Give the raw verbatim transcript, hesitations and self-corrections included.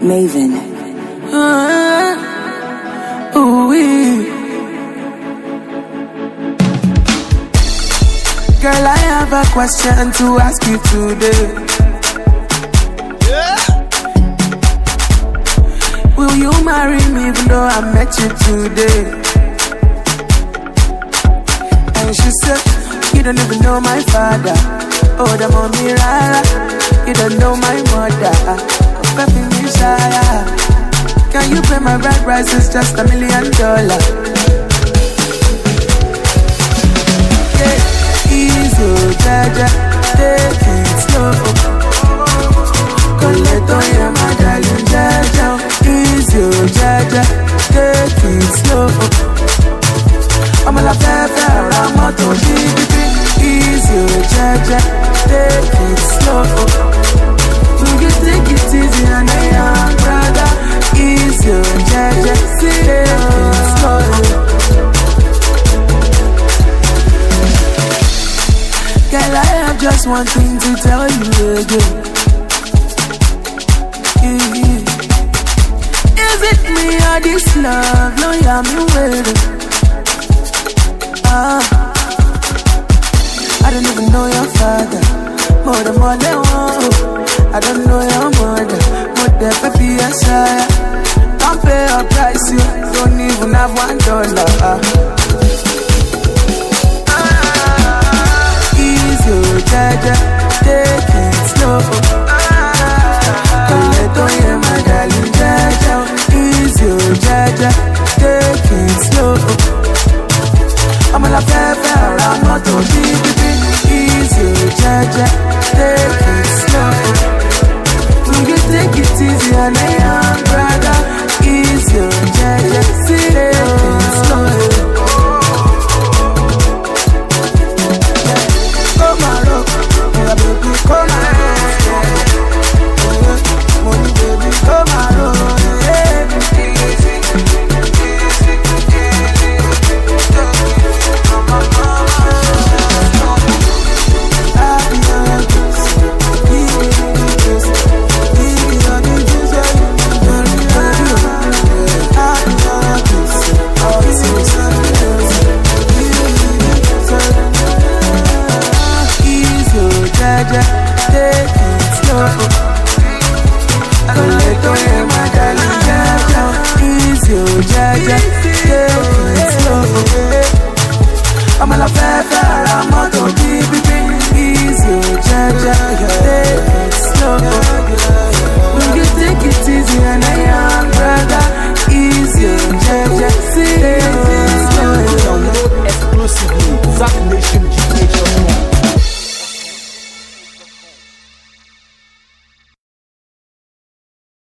Maven. Uh, ooh-wee. Girl, I have a question to ask you today. Yeah. Will you marry me even though I met you today? And she said, you don't even know my father. Oh, the mommy rara. You don't know my mother. Baby, me shy. Can you pay my bride price? It's just a million dollars. Easy, jaja, take it slow. Coleto, yeah, my darling, jaja. Easy, jaja, take it slow. I'm a la fefe, I'm a to easy, jaja, take it slow. Will you take it easy and I am brother? Easy, jaja, take it slow. Girl, I have just one thing to tell you again. Yeah. Is it me or this love? No, yeah, me waiting. Ah, I don't even know your father. More than more than one. I don't know your mother. More than baby, I say. Don't pay a price, you don't even have one dollar. Jaja, take it slow. Coleto, yeah, my darling, jaja. Easy, jaja, take it slow. I'm a la fefe, I'm not to be easy, jaja, take it slow. Will you take it easy and I am brother? Easy, jaja, take it slow. Come on, money baby, come on, yeah. Easy, easy, easy. I be on this, give me this, give me all the things that you want. I be on this, all this is easy, jaja. Take it slow. Coleto, yeah, my darling, jaja. Easy, jaja. Take it slow. I'm a la fefe, I'm a to be